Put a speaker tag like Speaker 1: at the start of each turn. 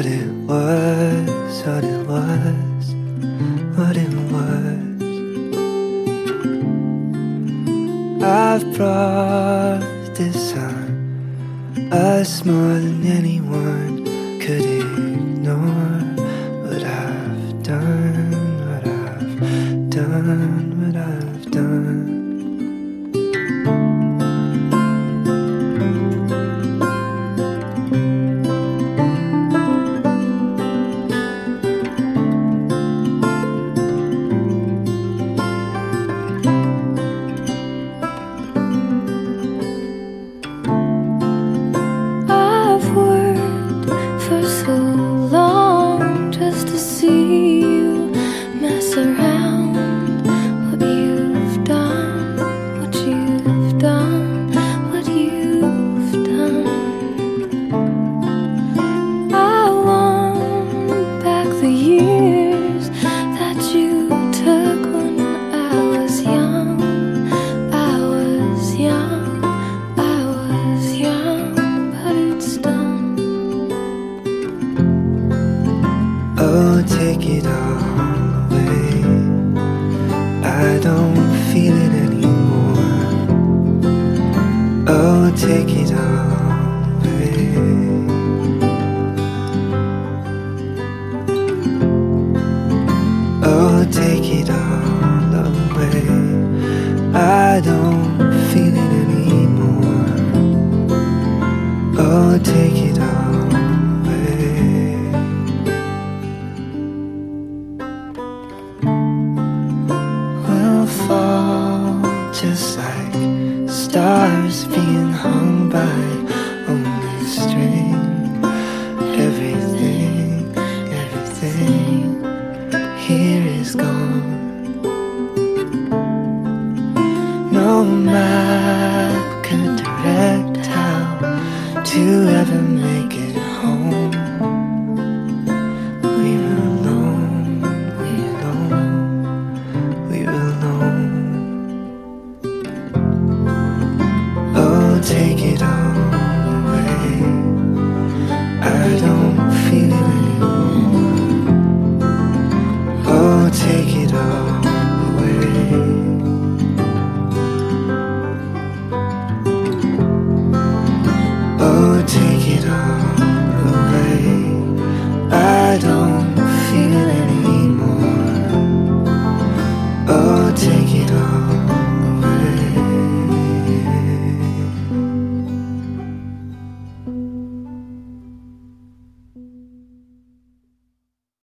Speaker 1: what it was, what it was, what it was. I've brought this on us more than anyone could ignore. What I've done, what I've done, what I've done. Oh, take it all away. I don't feel it anymore. Oh, take it all away. Oh, take it all away. I don't feel it anymore. Oh, take it all. Fall just like stars being hung by only string. Everything, everything here is gone. No map could direct how to ever make